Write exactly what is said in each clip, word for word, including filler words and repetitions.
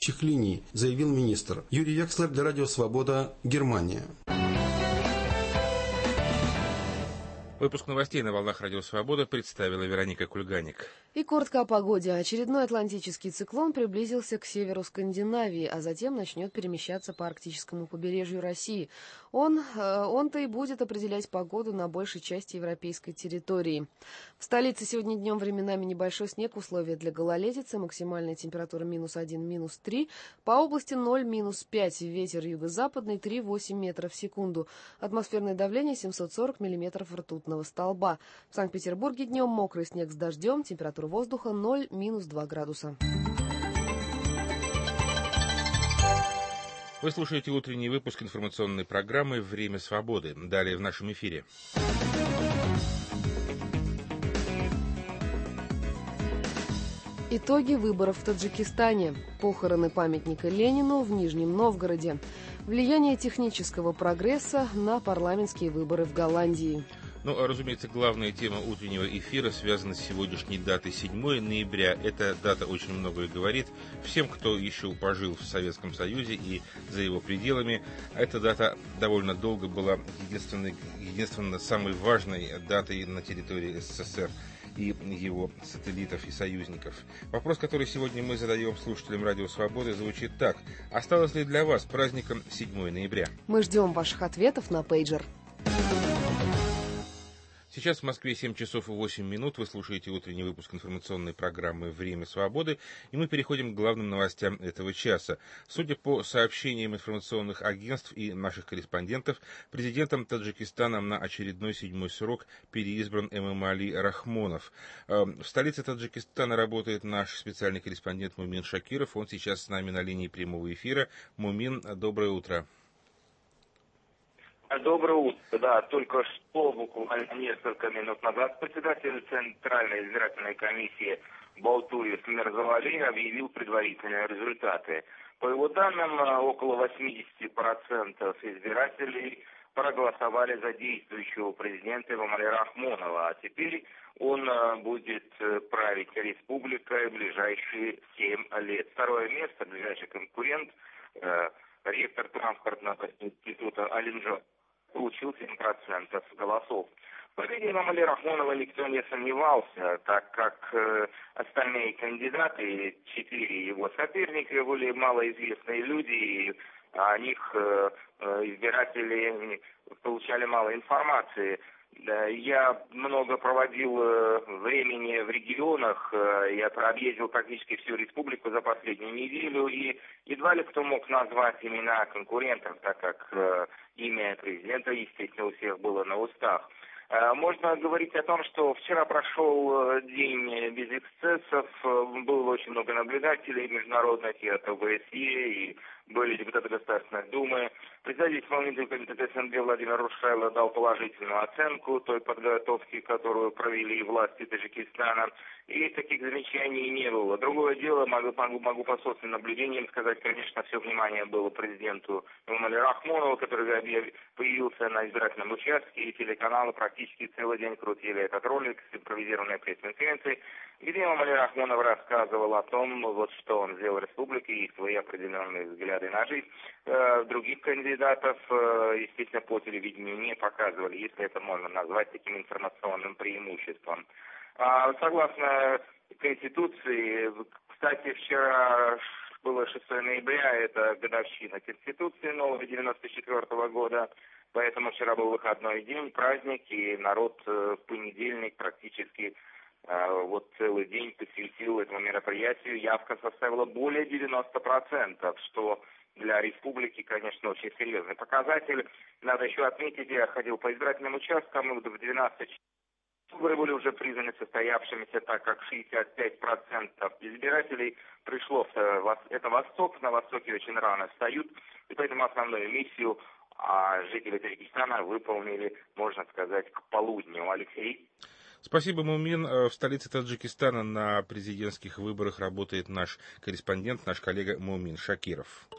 горячих линий, заявил министр. Юрий Векслер для Радио Свобода, Германия. Выпуск новостей на волнах Радио Свобода представила Вероника Кульганик. И коротко о погоде. Очередной атлантический циклон приблизился к северу Скандинавии, а затем начнет перемещаться по арктическому побережью России. Он, э, он-то и будет определять погоду на большей части европейской территории. В столице сегодня днем временами небольшой снег, условия для гололедицы, максимальная температура минус один, минус три, по области ноль, минус пять, ветер юго-западный три-восемь метров в секунду, атмосферное давление семьсот сорок миллиметров ртутного столба. В Санкт-Петербурге днем мокрый снег с дождем, температура воздуха ноль, минус два градуса. Вы слушаете утренний выпуск информационной программы «Время свободы». Далее в нашем эфире. Итоги выборов в Таджикистане. Похороны памятника Ленину в Нижнем Новгороде. Влияние технического прогресса на парламентские выборы в Голландии. Ну, а, разумеется, главная тема утреннего эфира связана с сегодняшней датой седьмого ноября. Эта дата очень многое говорит всем, кто еще пожил в Советском Союзе и за его пределами. Эта дата довольно долго была единственной, единственно самой важной датой на территории СССР и его сателлитов и союзников. Вопрос, который сегодня мы задаем слушателям Радио Свободы, звучит так. Осталось ли для вас праздником седьмого ноября? Мы ждем ваших ответов на пейджер. Сейчас в Москве семь часов и восемь минут. Вы слушаете утренний выпуск информационной программы «Время свободы». И мы переходим к главным новостям этого часа. Судя по сообщениям информационных агентств и наших корреспондентов, президентом Таджикистана на очередной седьмой срок переизбран Эмомали Рахмонов. В столице Таджикистана работает наш специальный корреспондент Мумин Шакиров. Он сейчас с нами на линии прямого эфира. Мумин, доброе утро. Доброе утро. Да, только что, буквально несколько минут назад, председатель Центральной избирательной комиссии Балтуев Мирзавали объявил предварительные результаты. По его данным, около восемьдесят процентов избирателей проголосовали за действующего президента Эмомали Рахмонова, а теперь он будет править республикой в ближайшие семь лет. Второе место, ближайший конкурент, ректор транспортного института Алинжо, получил семь процентов голосов. В победе Эмомали Рахмонова никто не сомневался, так как э, остальные кандидаты, четыре его соперника, были малоизвестные люди, и о них э, избиратели получали мало информации. Я много проводил времени в регионах, я прообъездил практически всю республику за последнюю неделю, и едва ли кто мог назвать имена конкурентов, так как имя президента, естественно, у всех было на устах. Можно говорить о том, что вчера прошел день без эксцессов, было очень много наблюдателей международных, и от ОБСЕ, и были депутаты Государственной Думы. Председатель исполнительного комитета СНГ Владимир Рушайло дал положительную оценку той подготовки, которую провели власти Таджикистана, и таких замечаний не было. Другое дело, могу, могу, могу по собственным наблюдениям сказать, конечно, все внимание было президенту Эмомали Рахмонову, который появился на избирательном участке, и телеканалы практически целый день крутили этот ролик с импровизированной пресс-конференцией, где Эмомали Рахмонов рассказывал о том, вот что он сделал в республике и свои определенные взгляды на жизнь. Э, других кандидатов, э, естественно, по телевидению не показывали, если это можно назвать таким информационным преимуществом. А, согласно Конституции, кстати, вчера было шестого ноября, это годовщина Конституции нового девяносто четвёртого года, поэтому вчера был выходной день, праздник, и народ в понедельник практически вот целый день посвятил этому мероприятию. Явка составила более девяноста процентов, что для республики, конечно, очень серьезный показатель. Надо еще отметить, я ходил по избирательным участкам, в двенадцать часов выборы были уже признаны состоявшимися, так как шестьдесят пять процентов избирателей пришло в это Восток, на Востоке очень рано встают, и поэтому основную миссию а жители Таджикистана выполнили, можно сказать, к полудню. Алексей. Спасибо, Мумин. В столице Таджикистана на президентских выборах работает наш корреспондент, наш коллега Мумин Шакиров.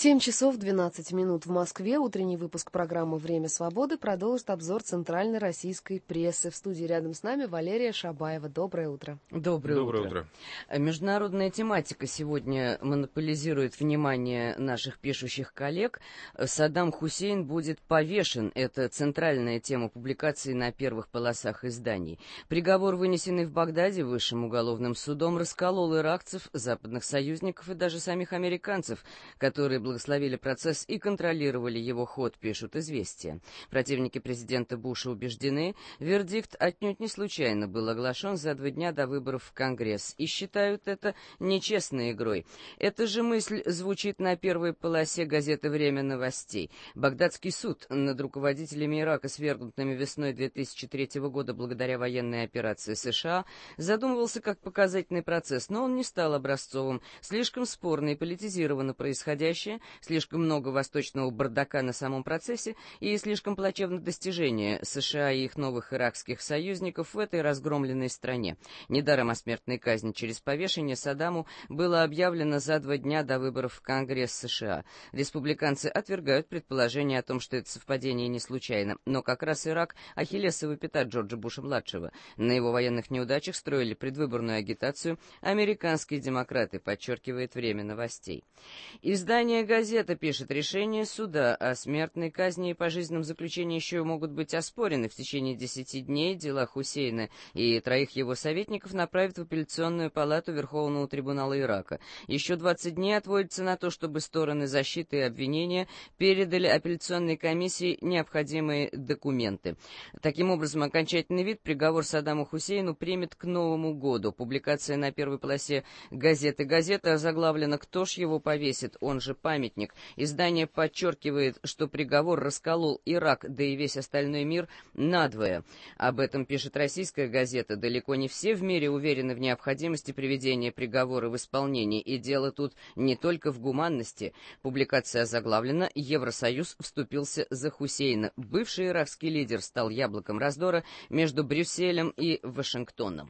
семь часов двенадцать минут в Москве. Утренний выпуск программы «Время свободы» продолжит обзор центральной российской прессы. В студии рядом с нами Валерия Шабаева. Доброе утро. Доброе, Доброе утро. утро. Международная тематика сегодня монополизирует внимание наших пишущих коллег. Саддам Хусейн будет повешен. Это центральная тема публикации на первых полосах изданий. Приговор, вынесенный в Багдаде Высшим уголовным судом, расколол иракцев, западных союзников и даже самих американцев, которые благословили процесс и контролировали его ход, пишут «Известия». Противники президента Буша убеждены, вердикт отнюдь не случайно был оглашен за два дня до выборов в Конгресс и считают это нечестной игрой. Эта же мысль звучит на первой полосе газеты «Время новостей». Багдадский суд над руководителями Ирака, свергнутыми весной две тысячи третьего года благодаря военной операции США, задумывался как показательный процесс, но он не стал образцовым. Слишком спорно и политизировано происходящее, слишком много восточного бардака на самом процессе и слишком плачевно достижение США и их новых иракских союзников в этой разгромленной стране. Недаром о смертной казни через повешение Саддаму было объявлено за два дня до выборов в Конгресс США. Республиканцы отвергают предположение о том, что это совпадение не случайно, но как раз Ирак — ахиллесова пята Джорджа Буша-младшего. На его военных неудачах строили предвыборную агитацию американские демократы, подчеркивает «Время новостей». Издание «Газета» пишет: решение суда о смертной казни и пожизненном заключении еще могут быть оспорены. В течение десяти дней дела Хусейна и троих его советников направят в апелляционную палату Верховного трибунала Ирака. Еще двадцать дней отводится на то, чтобы стороны защиты и обвинения передали апелляционной комиссии необходимые документы. Таким образом, окончательный вид приговор Саддаму Хусейну примет к Новому году. Публикация на первой полосе газеты «Газета» озаглавлена «Кто ж его повесит?», он же памятник. Издание подчеркивает, что приговор расколол Ирак, да и весь остальной мир надвое. Об этом пишет российская газета. Далеко не все в мире уверены в необходимости приведения приговора в исполнение, и дело тут не только в гуманности. Публикация озаглавлена «Евросоюз вступился за Хусейна». Бывший иракский лидер стал яблоком раздора между Брюсселем и Вашингтоном.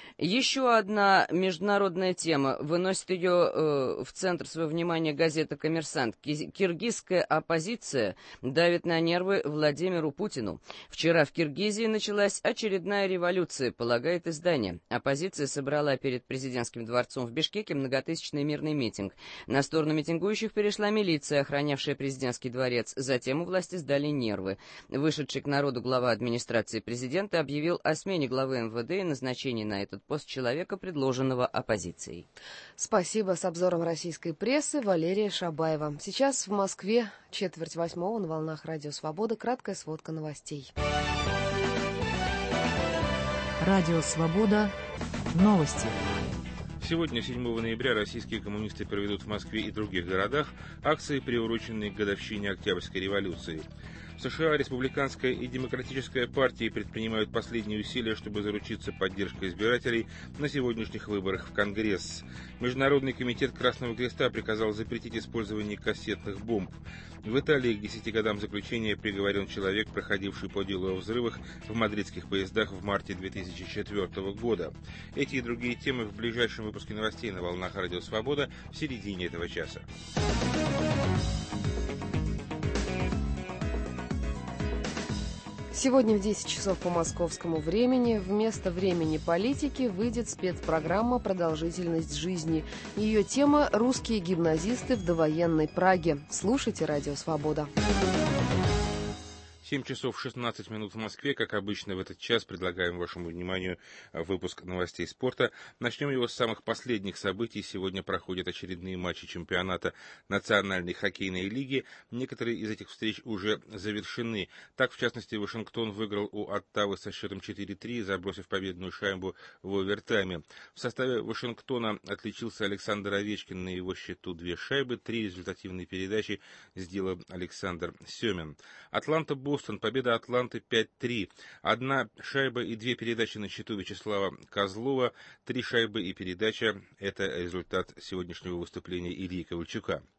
Еще одна международная тема. Выносит ее э, в центр своего внимания газета «Коммерсант». Киргизская оппозиция давит на нервы Владимиру Путину. Вчера в Киргизии началась очередная революция, полагает издание. Оппозиция собрала перед президентским дворцом в Бишкеке многотысячный мирный митинг. На сторону митингующих перешла милиция, охранявшая президентский дворец. Затем у власти сдали нервы. Вышедший к народу глава администрации президента объявил о смене главы эм вэ дэ и назначении на этот пост человека, предложенного оппозицией. Спасибо. С обзором российской прессы Валерия Шабаева. Сейчас в Москве четверть восьмого на волнах Радио Свобода. Краткая сводка новостей. Радио Свобода. Новости. Сегодня, седьмого ноября, российские коммунисты проведут в Москве и других городах акции, приуроченные к годовщине Октябрьской революции. В США республиканская и демократическая партии предпринимают последние усилия, чтобы заручиться поддержкой избирателей на сегодняшних выборах в Конгресс. Международный комитет Красного Креста приказал запретить использование кассетных бомб. В Италии к десяти годам заключения приговорен человек, проходивший по делу о взрывах в мадридских поездах в марте две тысячи четвёртого года. Эти и другие темы в ближайшем выпуске новостей на волнах Радио Свобода в середине этого часа. Сегодня в десять часов по московскому времени вместо времени политики выйдет спецпрограмма «Продолжительность жизни». Ее тема «Русские гимназисты в довоенной Праге». Слушайте «Радио Свобода». семь часов шестнадцать минут в Москве. Как обычно, в этот час предлагаем вашему вниманию выпуск новостей спорта. Начнем его с самых последних событий. Сегодня проходят очередные матчи чемпионата Национальной хоккейной лиги. Некоторые из этих встреч уже завершены. Так, в частности, Вашингтон выиграл у Оттавы со счетом четыре три, забросив победную шайбу в овертайме. В составе Вашингтона отличился Александр Овечкин, на его счету две шайбы, три результативные передачи сделал Александр Семин. Атланта-Бостон. Победа Атланты пять три. Одна шайба и две передачи на счету Вячеслава Козлова. Три шайбы и передача – это результат сегодняшнего выступления Ильи Ковальчука.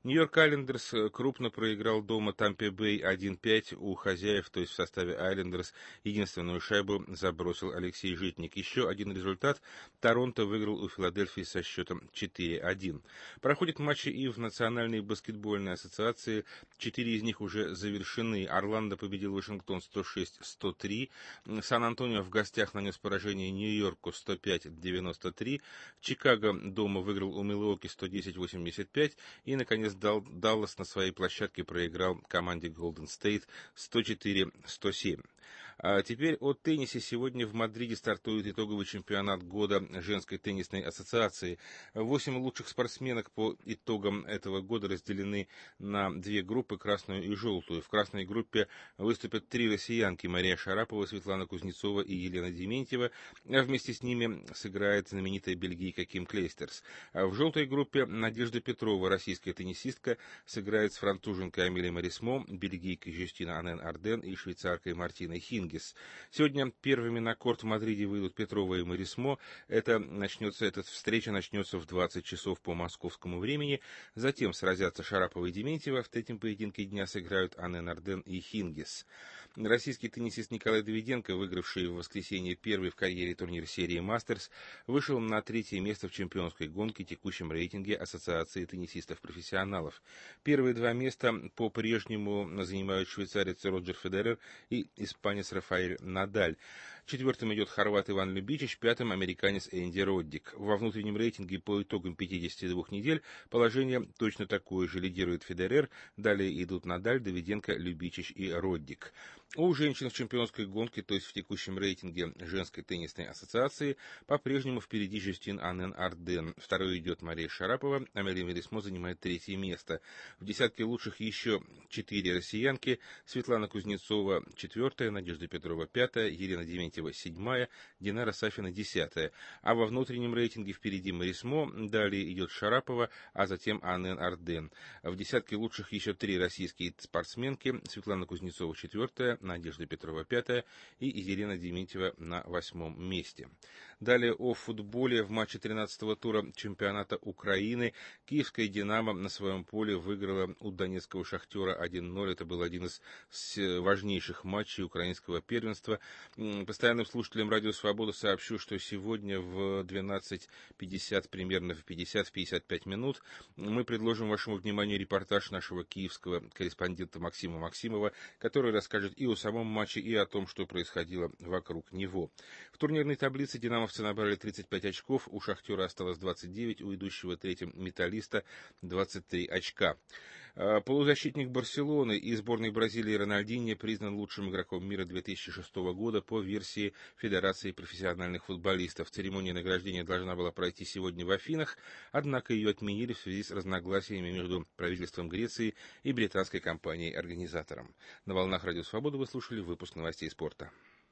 Нью-Йорк Айлендерс крупно проиграл дома Тампе-Бэй один пять у хозяев, то есть в составе Айлендерс единственную шайбу забросил Алексей Житник. Еще один результат. Торонто выиграл у Филадельфии со счетом четыре один. Проходят матчи и в Национальной баскетбольной ассоциации. Четыре из них уже завершены. Орландо победил Вашингтон сто шесть сто три. Сан-Антонио в гостях нанес поражение Нью-Йорку сто пять девяносто три. Чикаго дома выиграл у Милуоки сто десять восемьдесят пять. И, наконец, Даллас на своей площадке проиграл команде Golden State сто четыре сто семь. А теперь о теннисе. Сегодня в Мадриде стартует итоговый чемпионат года женской теннисной ассоциации. Восемь лучших спортсменок по итогам этого года разделены на две группы, красную и желтую. В красной группе выступят три россиянки: Мария Шарапова, Светлана Кузнецова и Елена Дементьева, а вместе с ними сыграет знаменитая бельгийка Ким Клейстерс. А в желтой группе Надежда Петрова, российская теннисистка, сыграет с француженкой Амелией Марисмо, бельгийкой Жюстина Анен-Арден и швейцаркой Мартиной Хингис. Сегодня первыми на корт в Мадриде выйдут Петрова и Марисмо. Это начнется, эта встреча начнется в двадцать часов по московскому времени. Затем сразятся Шарапова и Дементьева. В третьем поединке дня сыграют Анен-Арден и Хингис. Российский теннисист Николай Давиденко, выигравший в воскресенье первый в карьере турнир серии «Мастерс», вышел на третье место в чемпионской гонке в текущем рейтинге Ассоциации теннисистов-профессионалов. Первые два места по-прежнему занимают швейцарец Роджер Федерер и испанец Рафаэль Надаль. Четвертым идет хорват Иван Любичич, пятым американец Энди Роддик. Во внутреннем рейтинге по итогам пятидесяти двух недель положение точно такое же. Лидирует Федерер, далее идут Надаль, Давиденко, Любичич и Роддик. У женщин в чемпионской гонке, то есть в текущем рейтинге женской теннисной ассоциации, по-прежнему впереди Жюстин Анен-Арден. Второй идет Мария Шарапова, Амелия Марисмо занимает третье место. В десятке лучших еще четыре россиянки: Светлана Кузнецова четвертая, Надежда Петрова пятая, Елена Дементьева седьмая, Динара Сафина десятая. А во внутреннем рейтинге впереди Марисмо, далее идет Шарапова, а затем Анен-Арден. В десятке лучших еще три российские спортсменки: Светлана Кузнецова четвертая, Надежда Петрова пятая и Елена Дементьева на восьмом месте. Далее о футболе. В матче тринадцатого тура чемпионата Украины киевская «Динамо» на своем поле выиграла у донецкого «Шахтера» один ноль. Это был один из важнейших матчей украинского первенства. Постоянным слушателям «Радио Свобода» сообщу, что сегодня в двенадцать пятьдесят, примерно в пятьдесят-пятьдесят пять минут, мы предложим вашему вниманию репортаж нашего киевского корреспондента Максима Максимова, который расскажет и о самом матче, и о том, что происходило вокруг него. В турнирной таблице динамовцы набрали тридцать пять очков, у «Шахтера» осталось двадцать девять, у идущего третьим «Металлиста» двадцать три очка. Полузащитник Барселоны и сборной Бразилии Рональдиньо признан лучшим игроком мира две тысячи шестого года по версии Федерации профессиональных футболистов. Церемония награждения должна была пройти сегодня в Афинах, однако ее отменили в связи с разногласиями между правительством Греции и британской компанией-организатором. На волнах «Радио Свобода» вы слушали выпуск новостей спорта.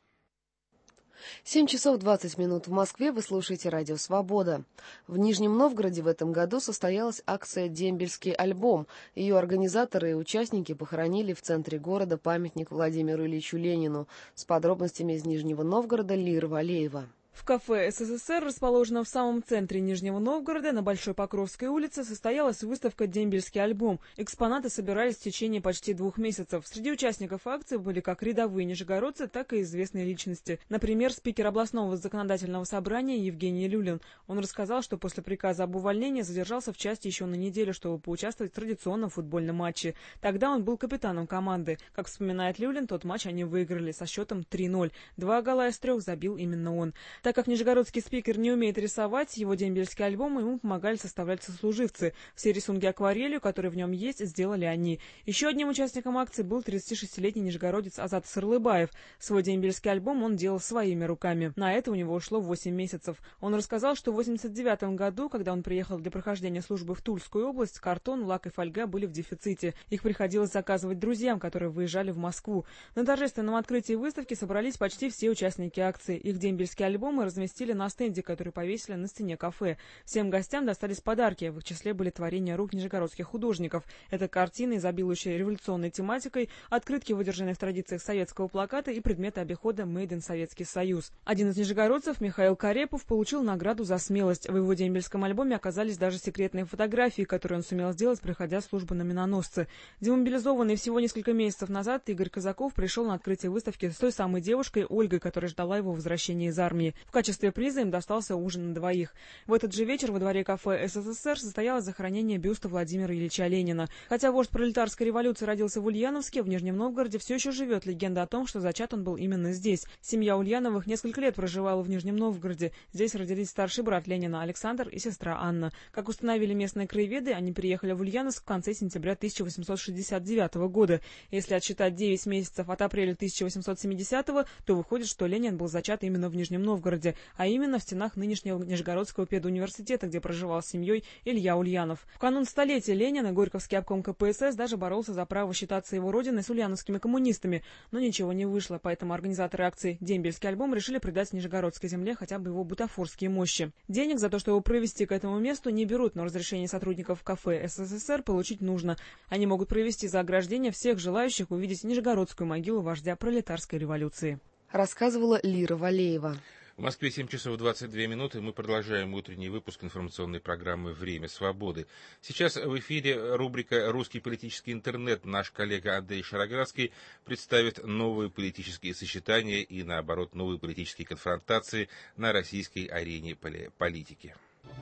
семь часов двадцать минут в Москве. Вы слушаете «Радио Свобода». В Нижнем Новгороде в этом году состоялась акция «Дембельский альбом». Ее организаторы и участники похоронили в центре города памятник Владимиру Ильичу Ленину. С подробностями из Нижнего Новгорода Лира Валеева. В кафе СССР, расположенном в самом центре Нижнего Новгорода, на Большой Покровской улице, состоялась выставка «Дембельский альбом». Экспонаты собирались в течение почти двух месяцев. Среди участников акции были как рядовые нижегородцы, так и известные личности. Например, спикер областного законодательного собрания Евгений Люлин. Он рассказал, что после приказа об увольнении задержался в части еще на неделю, чтобы поучаствовать в традиционном футбольном матче. Тогда он был капитаном команды. Как вспоминает Люлин, тот матч они выиграли со счетом три ноль. Два гола из трех забил именно он. Так как нижегородский спикер не умеет рисовать, его дембельский альбом ему помогали составлять сослуживцы. Все рисунки акварелью, которые в нем есть, сделали они. Еще одним участником акции был тридцатишестилетний нижегородец Азат Сырлыбаев. Свой дембельский альбом он делал своими руками. На это у него ушло восемь месяцев. Он рассказал, что в восемьдесят девятом году, когда он приехал для прохождения службы в Тульскую область, картон, лак и фольга были в дефиците. Их приходилось заказывать друзьям, которые выезжали в Москву. На торжественном открытии выставки собрались почти все участники акции. Их дембельский альбом альбома разместили на стенде, который повесили на стене кафе. Всем гостям достались подарки. В их числе были творения рук нижегородских художников. Это картины, изобилующие революционной тематикой, открытки, выдержанные в традициях советского плаката, и предметы обихода «Made in Советский Союз». Один из нижегородцев, Михаил Карепов, получил награду за смелость. В его дембельском альбоме оказались даже секретные фотографии, которые он сумел сделать, проходя службу на миноносце. Демобилизованный всего несколько месяцев назад, Игорь Казаков пришел на открытие выставки с той самой девушкой Ольгой, которая ждала его возвращения из армии. В качестве приза им достался ужин на двоих. В этот же вечер во дворе кафе СССР состоялось захоронение бюста Владимира Ильича Ленина. Хотя вождь пролетарской революции родился в Ульяновске, в Нижнем Новгороде все еще живет легенда о том, что зачат он был именно здесь. Семья Ульяновых несколько лет проживала в Нижнем Новгороде. Здесь родились старший брат Ленина Александр и сестра Анна. Как установили местные краеведы, они приехали в Ульяновск в конце сентября тысяча восемьсот шестьдесят девятого года. Если отсчитать девять месяцев от апреля тысяча восемьсот семидесятого, то выходит, что Ленин был зачат именно в Нижнем Новгороде, а именно в стенах нынешнего Нижегородского педуниверситета, где проживал с семьей Илья Ульянов. В канун столетия Ленина Горьковский обком ка пэ эс эс даже боролся за право считаться его родиной с ульяновскими коммунистами, но ничего не вышло, поэтому организаторы акции «Дембельский альбом» решили придать Нижегородской земле хотя бы его бутафорские мощи. Денег за то, чтобы провести к этому месту, не берут, но разрешение сотрудников кафе эс эс эс эр получить нужно. Они могут провести за ограждение всех желающих увидеть Нижегородскую могилу вождя пролетарской революции. Рассказывала Лира Валеева. В Москве семь часов двадцать две минуты. Мы продолжаем утренний выпуск информационной программы «Время свободы». Сейчас в эфире рубрика «Русский политический интернет». Наш коллега Андрей Шароградский представит новые политические сочетания и, наоборот, новые политические конфронтации на российской арене политики.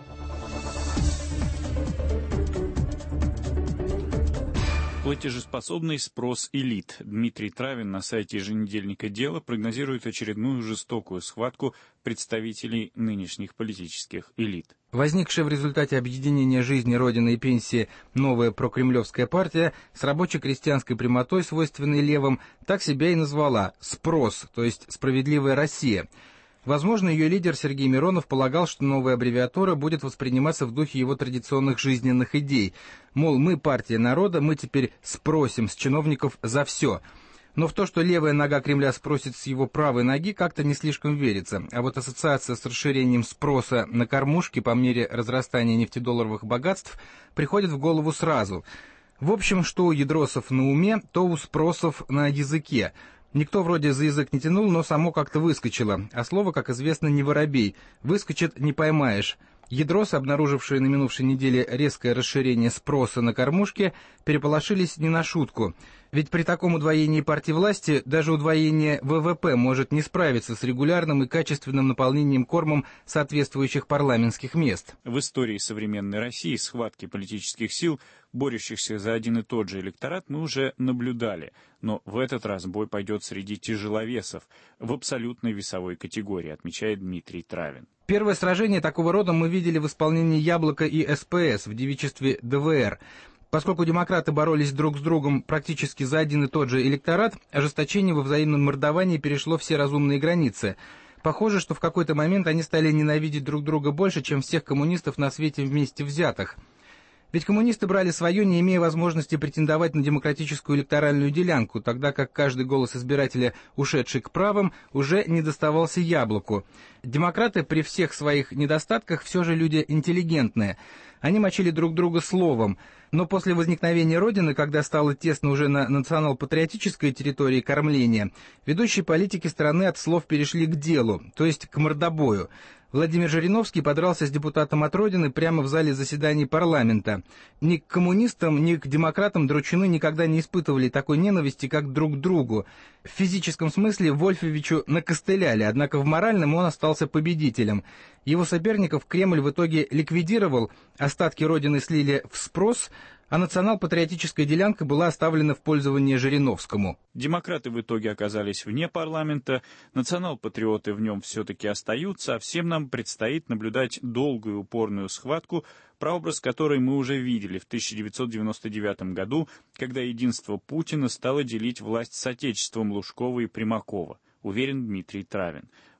Платежеспособный спрос элит. Дмитрий Травин на сайте еженедельника «Дело» прогнозирует очередную жестокую схватку представителей нынешних политических элит. Возникшая в результате объединения жизни, Родины и пенсии новая прокремлевская партия с рабоче-крестьянской прямотой, свойственной левым, так себя и назвала «Спрос», то есть «Справедливая Россия». Возможно, ее лидер Сергей Миронов полагал, что новая аббревиатура будет восприниматься в духе его традиционных жизненных идей. Мол, мы партия народа, мы теперь спросим с чиновников за все. Но в то, что левая нога Кремля спросит с его правой ноги, как-то не слишком верится. А вот ассоциация с расширением спроса на кормушки по мере разрастания нефтедолларовых богатств приходит в голову сразу. В общем, что у ядросов на уме, то у спросов на языке. Никто вроде за язык не тянул, но само как-то выскочило. А слово, как известно, не воробей. Выскочит — не поймаешь. Ядросы, обнаружившие на минувшей неделе резкое расширение спроса на кормушки, переполошились не на шутку. Ведь при таком удвоении партии власти даже удвоение вэ вэ пэ может не справиться с регулярным и качественным наполнением кормом соответствующих парламентских мест. В истории современной России схватки политических сил, борющихся за один и тот же электорат, мы уже наблюдали. Но в этот раз бой пойдет среди тяжеловесов, в абсолютной весовой категории, отмечает Дмитрий Травин. Первое сражение такого рода мы видели в исполнении «Яблока» и эс пэ эс в девичестве дэ вэ эр. Поскольку демократы боролись друг с другом практически за один и тот же электорат, ожесточение во взаимном мордовании перешло все разумные границы. Похоже, что в какой-то момент они стали ненавидеть друг друга больше, чем всех коммунистов на свете вместе взятых. Ведь коммунисты брали свое, не имея возможности претендовать на демократическую электоральную делянку, тогда как каждый голос избирателя, ушедший к правым, уже не доставался яблоку. Демократы при всех своих недостатках все же люди интеллигентные. Они мочили друг друга словом. Но после возникновения Родины, когда стало тесно уже на национал-патриотической территории кормления, ведущие политики страны от слов перешли к делу, то есть к мордобою. Владимир Жириновский подрался с депутатом от Родины прямо в зале заседаний парламента. Ни к коммунистам, ни к демократам дручины никогда не испытывали такой ненависти, как друг к другу. В физическом смысле Вольфовичу накостыляли, однако в моральном он остался победителем. Его соперников Кремль в итоге ликвидировал, остатки Родины слили в спрос, а национал-патриотическая делянка была оставлена в пользование Жириновскому. Демократы в итоге оказались вне парламента, национал-патриоты в нем все-таки остаются, а всем нам предстоит наблюдать долгую упорную схватку, прообраз которой мы уже видели в тысяча девятьсот девяносто девятом году, когда единство Путина стало делить власть с отечеством Лужкова и Примакова, уверен Дмитрий Травин.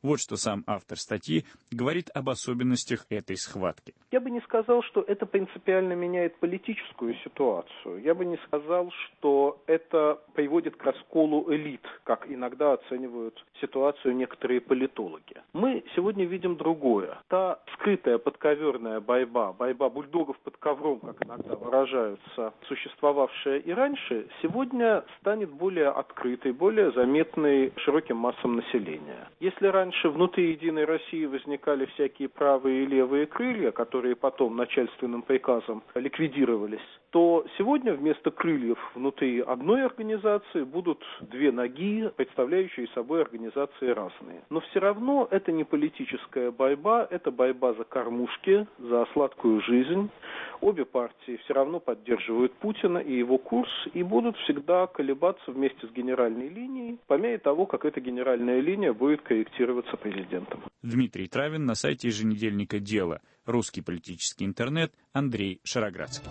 Вот что сам автор статьи говорит об особенностях этой схватки. Я бы не сказал, что это принципиально меняет политическую ситуацию. Я бы не сказал, что это приводит к расколу элит, как иногда оценивают ситуацию некоторые политологи. Мы сегодня видим другое. Та скрытая подковерная борьба, борьба бульдогов под ковром, как иногда выражаются, существовавшая и раньше, сегодня станет более открытой, более заметной широким массам населения. Если раньше внутри Единой России возникали всякие правые и левые крылья, которые потом начальственным приказом ликвидировались, то сегодня вместо крыльев внутри одной организации будут две ноги, представляющие собой организации разные. Но все равно это не политическая борьба, это борьба за кормушки, за сладкую жизнь. Обе партии все равно поддерживают Путина и его курс и будут всегда колебаться вместе с генеральной линией по мере того, как эта генеральная линия будет корректироваться президентом. Дмитрий Травин на сайте еженедельника «Дело». Русский политический интернет. Андрей Шароградский.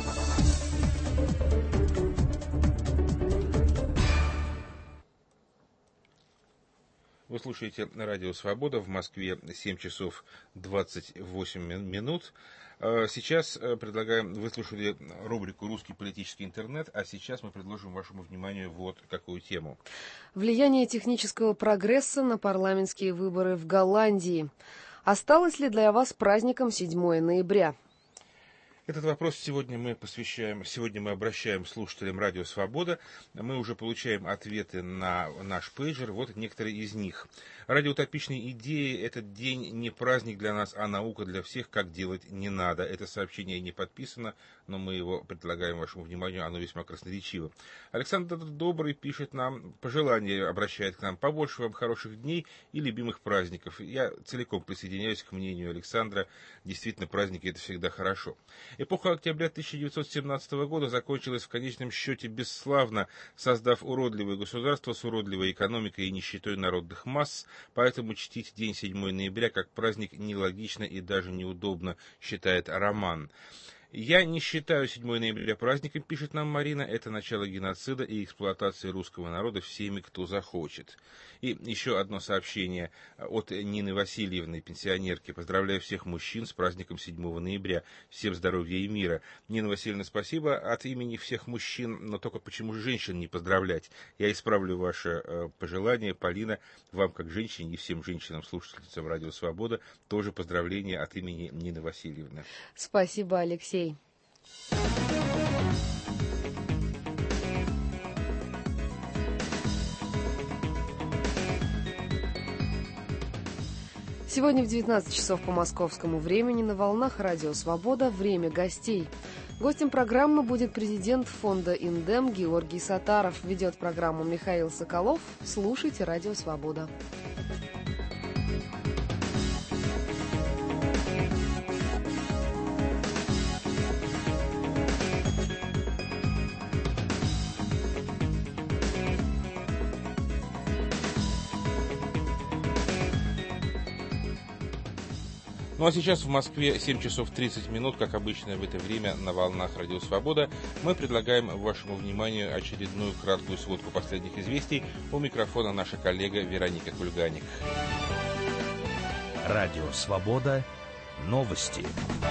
Вы слушаете радио «Свобода», в Москве семь часов двадцать восемь минут. Сейчас предлагаем, вы слушали рубрику «Русский политический интернет», а сейчас мы предложим вашему вниманию вот какую тему. Влияние технического прогресса на парламентские выборы в Голландии. Осталось ли для вас праздником седьмое ноября? Этот вопрос сегодня мы посвящаем, сегодня мы обращаем слушателям радио «Свобода». Мы уже получаем ответы на наш пейджер, вот некоторые из них. Радиоутопичные идеи – этот день не праздник для нас, а наука для всех, как делать не надо. Это сообщение не подписано, но мы его предлагаем вашему вниманию, оно весьма красноречиво. Александр Добрый пишет нам, пожелание обращает к нам: побольше вам хороших дней и любимых праздников. Я целиком присоединяюсь к мнению Александра, действительно, праздники – это всегда хорошо. Эпоха октября тысяча девятьсот семнадцатого года закончилась в конечном счете бесславно, создав уродливое государство с уродливой экономикой и нищетой народных масс, поэтому чтить день седьмое ноября как праздник нелогично и даже неудобно, считает Роман. «Я не считаю седьмое ноября праздником», пишет нам Марина, это начало геноцида и эксплуатации русского народа всеми, кто захочет. И еще одно сообщение от Нины Васильевны, пенсионерки. Поздравляю всех мужчин с праздником седьмого ноября. Всем здоровья и мира. Нина Васильевна, спасибо от имени всех мужчин, но только почему же женщин не поздравлять? Я исправлю ваше э, пожелание. Полина, вам как женщине и всем женщинам, слушательницам Радио Свобода, тоже поздравления от имени Нины Васильевны. Спасибо, Алексей. Сегодня в девятнадцать часов по московскому времени на волнах Радио Свобода «Время гостей». Гостем программы будет президент фонда «Индем» Георгий Сатаров. Ведет программу Михаил Соколов. Слушайте Радио Свобода. Ну а сейчас в Москве семь часов тридцать минут, как обычно в это время на волнах Радио Свобода. Мы предлагаем вашему вниманию очередную краткую сводку последних известий. У микрофона наша коллега Вероника Кульганик. Радио Свобода. Новости.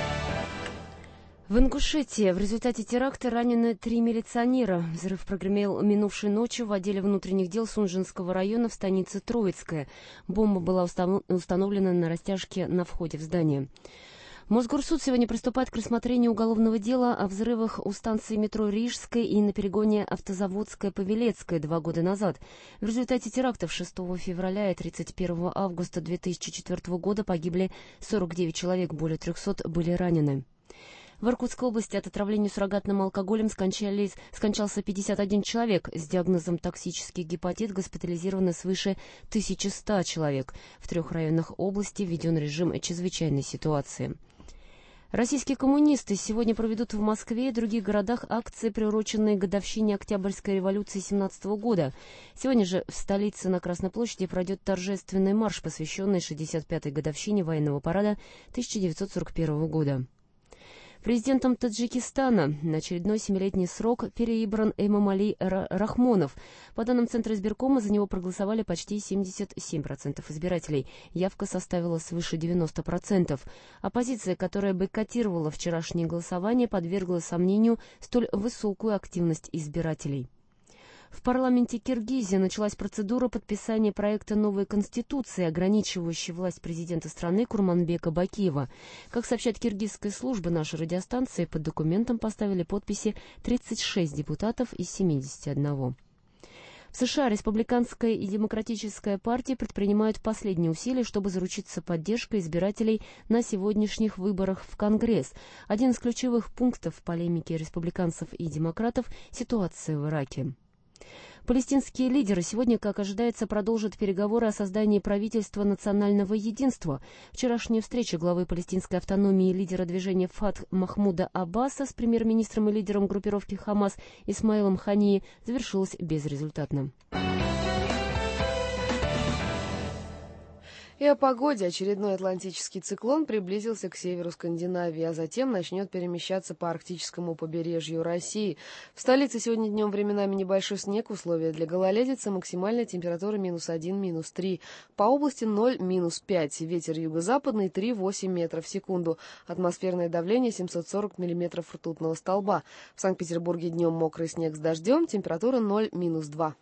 В Ингушетии в результате теракта ранены три милиционера. Взрыв прогремел минувшей ночью в отделе внутренних дел Сунжинского района в станице Троицкая. Бомба была установлена на растяжке на входе в здание. Мосгорсуд сегодня приступает к рассмотрению уголовного дела о взрывах у станции метро Рижская и на перегоне Автозаводская-Павелецкая два года назад. В результате терактов шестого февраля и тридцать первого августа две тысячи четвёртого года погибли сорок девять человек, более трехсот были ранены. В Иркутской области от отравления суррогатным алкоголем скончались, скончался пятьдесят один человек. С диагнозом токсический гепатит госпитализировано свыше тысячи ста человек. В трех районах области введен режим чрезвычайной ситуации. Российские коммунисты сегодня проведут в Москве и других городах акции, приуроченные к годовщине Октябрьской революции семнадцатого года. Сегодня же в столице на Красной площади пройдет торжественный марш, посвященный шестьдесят пятой годовщине военного парада тысяча девятьсот сорок первого года. Президентом Таджикистана на очередной семилетний срок переизбран Эмомали Рахмонов. По данным Центра избиркома, за него проголосовали почти семьдесят семь процентов избирателей. Явка составила свыше девяноста процентов. Оппозиция, которая бойкотировала вчерашнее голосование, подвергла сомнению столь высокую активность избирателей. В парламенте Киргизии началась процедура подписания проекта новой конституции, ограничивающей власть президента страны Курманбека Бакиева. Как сообщает киргизская служба нашей радиостанции, под документом поставили подписи тридцать шесть депутатов из семидесяти одного. В США республиканская и демократическая партии предпринимают последние усилия, чтобы заручиться поддержкой избирателей на сегодняшних выборах в Конгресс. Один из ключевых пунктов полемики республиканцев и демократов – ситуация в Ираке. Палестинские лидеры сегодня, как ожидается, продолжат переговоры о создании правительства национального единства. Вчерашняя встреча главы палестинской автономии и лидера движения Фатх Махмуда Аббаса с премьер-министром и лидером группировки Хамас Исмаилом Хании завершилась безрезультатно. И о погоде. Очередной атлантический циклон приблизился к северу Скандинавии, а затем начнет перемещаться по арктическому побережью России. В столице сегодня днем временами небольшой снег, условия для гололедицы, максимальная температура минус один, минус три. По области ноль, минус пять. Ветер юго-западный три-восемь метров в секунду. Атмосферное давление семьсот сорок миллиметров ртутного столба. В Санкт-Петербурге днем мокрый снег с дождем, температура ноль, минус два.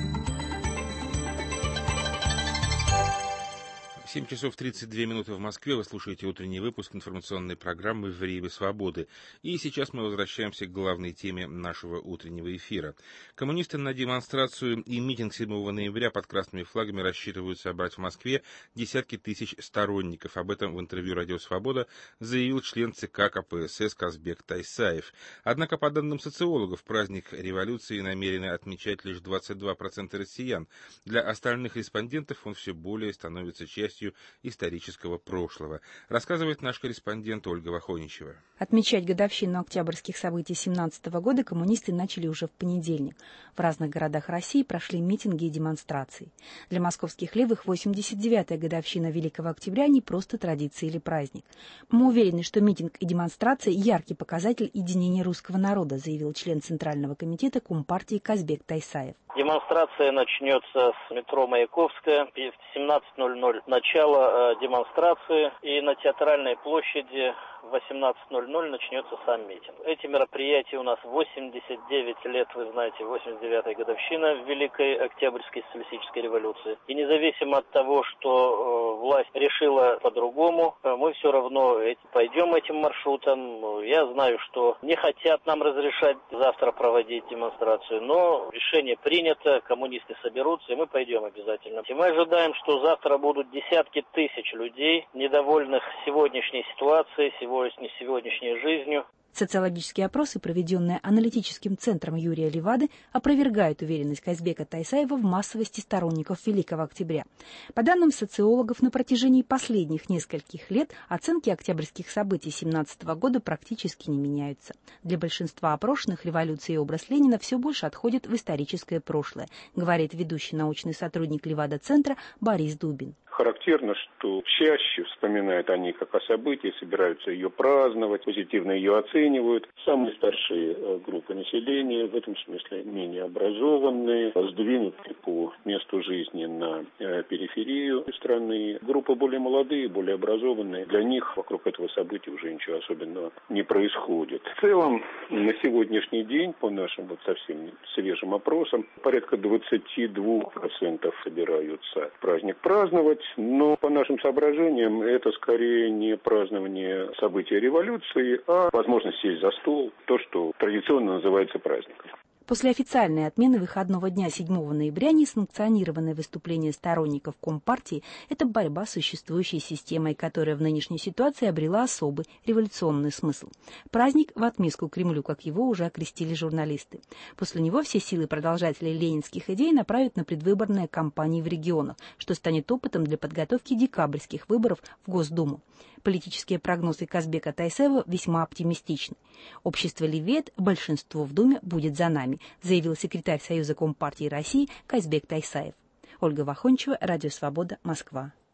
семь часов тридцать две минуты в Москве. Вы слушаете утренний выпуск информационной программы «Время свободы». И сейчас мы возвращаемся к главной теме нашего утреннего эфира. Коммунисты на демонстрацию и митинг седьмого ноября под красными флагами рассчитывают собрать в Москве десятки тысяч сторонников. Об этом в интервью «Радио Свобода» заявил член ЦК КПСС Казбек Тайсаев. Однако, по данным социологов, праздник революции намерены отмечать лишь двадцать два процента россиян. Для остальных респондентов он все более становится частью исторического прошлого, рассказывает наш корреспондент Ольга Вахоничева. Отмечать годовщину октябрьских событий семнадцатого года коммунисты начали уже в понедельник. В разных городах России прошли митинги и демонстрации. Для московских левых восемьдесят девятая годовщина Великого Октября не просто традиция или праздник. Мы уверены, что митинг и демонстрация – яркий показатель единения русского народа, заявил член Центрального комитета Компартии Казбек Тайсаев. Демонстрация начнется с метро Маяковская. В семнадцать ноль ноль начало демонстрации, и на Театральной площади в восемнадцать ноль ноль начнется сам митинг. Эти мероприятия у нас восемьдесят девять лет, вы знаете, восемьдесят девятая годовщина Великой Октябрьской социалистической революции. И независимо от того, что власть решила по-другому, мы все равно пойдем этим маршрутом. Я знаю, что не хотят нам разрешать завтра проводить демонстрацию, но решение принято, коммунисты соберутся, и мы пойдем обязательно. И мы ожидаем, что завтра будут десятки тысяч людей, недовольных сегодняшней ситуацией, сегодняшней жизнью. Социологические опросы, проведенные аналитическим центром Юрия Левады, опровергают уверенность Казбека Тайсаева в массовости сторонников Великого Октября. По данным социологов, на протяжении последних нескольких лет оценки октябрьских событий семнадцатого года практически не меняются. Для большинства опрошенных революция и образ Ленина все больше отходит в историческое прошлое, говорит ведущий научный сотрудник Левада-центра Борис Дубин. Характерно, что чаще вспоминают они как о событии, собираются ее праздновать, позитивно ее оценивают. Самые старшие группы населения, в этом смысле менее образованные, сдвинуты по месту жизни на периферию страны. Группы более молодые, более образованные. Для них вокруг этого события уже ничего особенного не происходит. В целом, на сегодняшний день, по нашим вот совсем свежим опросам, порядка двадцать два процента собираются праздник праздновать. Но по нашим соображениям это скорее не празднование события революции, а возможность сесть за стол, то, что традиционно называется праздником. После официальной отмены выходного дня седьмого ноября несанкционированное выступление сторонников Компартии – это борьба с существующей системой, которая в нынешней ситуации обрела особый революционный смысл. Праздник в отместку Кремлю, как его уже окрестили журналисты. После него все силы продолжателей ленинских идей направят на предвыборные кампании в регионах, что станет опытом для подготовки декабрьских выборов в Госдуму. Политические прогнозы Казбека Тайсаева весьма оптимистичны. Общество Левет, большинство в Думе будет за нами, заявил секретарь Союза Компартии России Казбек Тайсаев. Ольга Вахончева, Радио Свобода, Москва.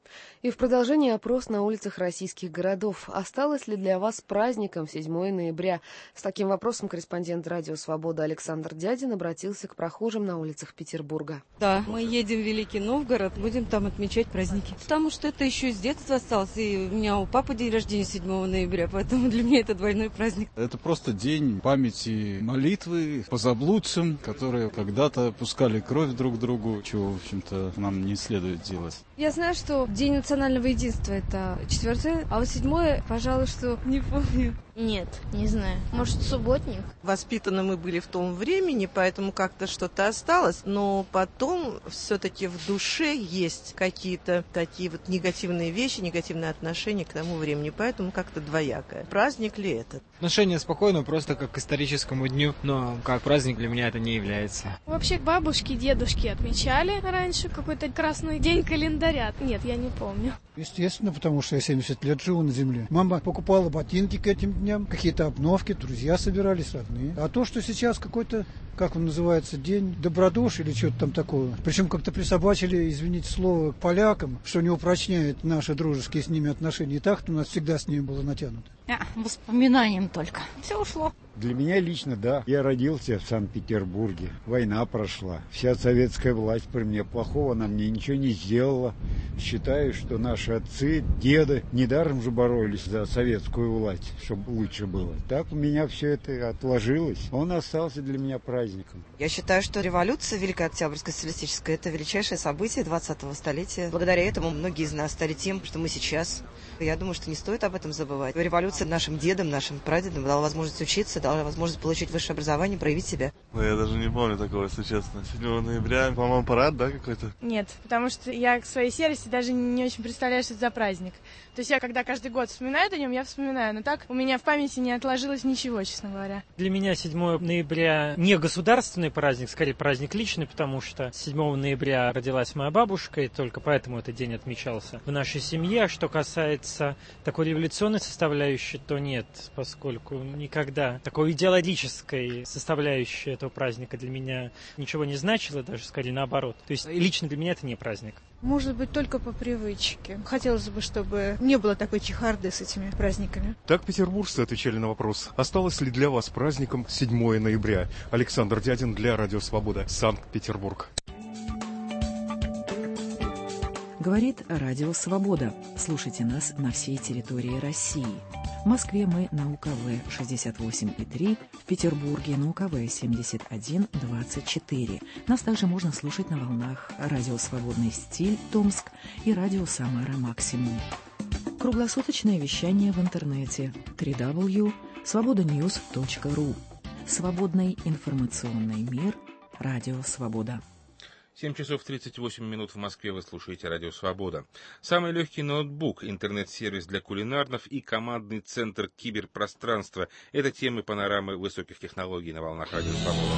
И в продолжении опрос на улицах российских городов. Осталось ли для вас праздником седьмое ноября? С таким вопросом корреспондент «Радио Свобода» Александр Дядин обратился к прохожим на улицах Петербурга. Да, мы едем в Великий Новгород, будем там отмечать праздники. Потому что это еще с детства осталось, и у меня у папы день рождения седьмого ноября, поэтому для меня это двойной праздник. Это просто день памяти, молитвы по заблудшим, которые когда-то пускали кровь друг другу, чего, в общем-то, нам не следует делать. Я знаю, что День национального единства это четвертое, а вот седьмое, пожалуй, что не помню. Нет, не знаю. Может, субботник? Воспитаны мы были в том времени, поэтому как-то что-то осталось, но потом все-таки в душе есть какие-то такие вот негативные вещи, негативные отношения к тому времени, поэтому как-то двоякое. Праздник ли это? Отношение спокойное, просто как к историческому дню, но как праздник для меня это не является. Вообще бабушки, дедушки отмечали раньше какой-то красный день календаря. Нет, я не помню. Естественно, потому что я семьдесят лет живу на земле. Мама покупала ботинки к этим дням, какие-то обновки, друзья собирались, родные. А то, что сейчас какой-то, как он называется, день добродушия или что-то там такое. Причем как-то присобачили, извините слово, к полякам, что не упрочняет наши дружеские с ними отношения. И так-то у нас всегда с ними было натянуто. А, воспоминанием только. Все ушло. Для меня лично, да. Я родился в Санкт-Петербурге. Война прошла. Вся советская власть при мне плохого на мне ничего не сделала. Считаю, что наши отцы, деды недаром же боролись за советскую власть, чтобы лучше было. Так у меня все это отложилось. Он остался для меня праздником. Я считаю, что революция Великая Октябрьская социалистическая – это величайшее событие двадцатого столетия. Благодаря этому многие из нас стали тем, что мы сейчас. Я думаю, что не стоит об этом забывать. Революция нашим дедам, нашим прадедам дала возможность учиться, дала возможность получить высшее образование, проявить себя. Ну, я даже не помню такого, если честно. седьмого ноября, по-моему, парад, да, какой-то? Нет, потому что я к своей серости даже не очень представляю, что это за праздник. То есть я, когда каждый год вспоминаю о нем, я вспоминаю. Но так у меня в памяти не отложилось ничего, честно говоря. Для меня седьмое ноября не государственный праздник, скорее праздник личный, потому что седьмого ноября родилась моя бабушка, и только поэтому этот день отмечался в нашей семье. А что касается такой революционной составляющей, то нет, поскольку никогда такой идеологической составляющей этого праздника для меня ничего не значило, даже скорее наоборот. То есть лично для меня это не праздник. Может быть, только по привычке. Хотелось бы, чтобы не было такой чехарды с этими праздниками. Так петербуржцы отвечали на вопрос, осталось ли для вас праздником седьмое ноября. Александр Дядин для Радио Свобода, Санкт-Петербург. Говорит Радио Свобода. Слушайте нас на всей территории России. В Москве мы на УКВ шестьдесят восемь и три, в Петербурге на УКВ семьдесят один двадцать четыре. Нас также можно слушать на волнах Радио Свободный стиль Томск и Радио Самара Максимум. Круглосуточное вещание в интернете дабл ю дабл ю дабл ю точка свобода ньюс точка ру. Свободный информационный мир. Радио Свобода. семь часов тридцать восемь минут в Москве. Вы слушаете Радио Свобода. Самый легкий ноутбук, интернет-сервис для кулинарнов и командный центр киберпространства. Это темы панорамы высоких технологий на волнах Радио Свобода.